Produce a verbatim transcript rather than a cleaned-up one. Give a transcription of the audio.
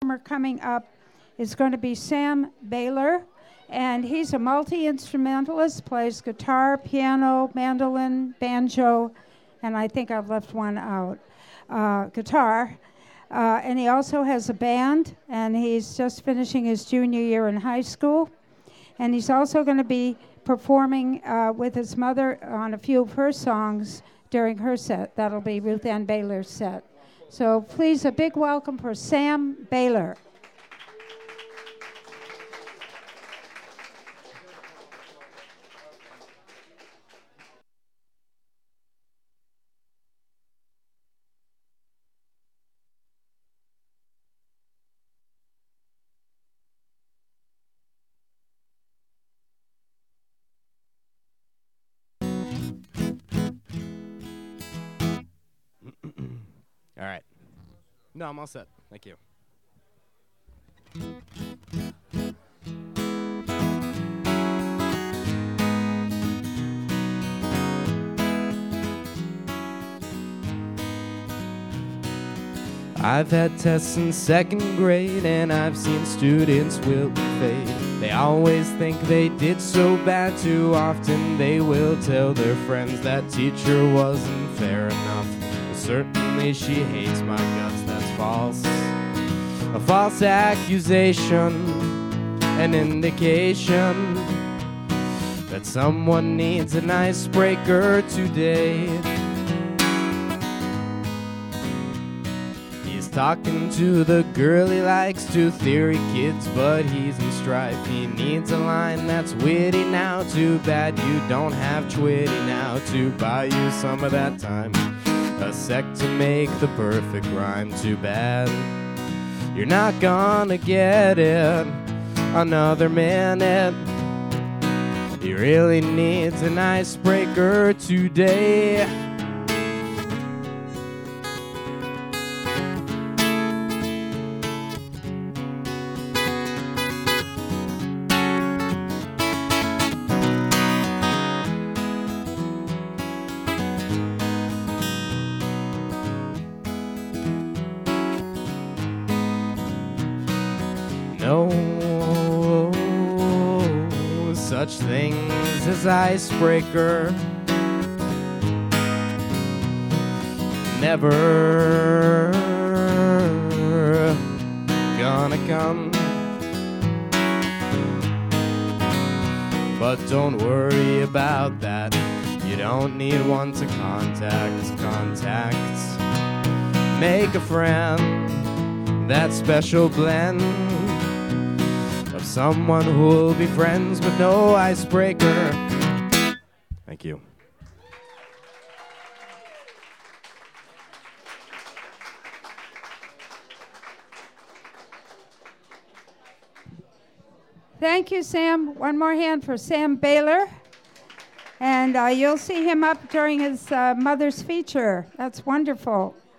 performer coming up is going to be Sam Baylor, and he's a multi-instrumentalist, plays guitar, piano, mandolin, banjo, and I think I've left one out, uh, guitar. Uh, and he also has a band, and he's just finishing his junior year in high school. And he's also going to be performing uh, with his mother on a few of her songs during her set. That'll be Ruth Ann Baylor's set. So please, a big welcome for Sam Baylor. All right. No, I'm all set. Thank you. I've had tests in second grade, and I've seen students will fade. They always think they did so bad. Too often they will tell their friends that teacher wasn't fair enough. Certainly she hates my guts, that's false. A false accusation, an indication that someone needs an icebreaker today. He's talking to the girl he likes, to theory kids, but he's in strife. He needs a line that's witty now. Too bad you don't have Twitty now to buy you some of that time. A sec to make the perfect rhyme. Too bad you're not gonna get it another minute. He really needs an icebreaker today. No such things as icebreaker. Never gonna come. But don't worry about that. You don't need one to contact. Contact. Make a friend. That special blend of someone who'll be friends with no icebreaker. Thank you. Thank you, Sam. One more hand for Sam Baylor. And uh, you'll see him up during his uh, mother's feature. That's wonderful.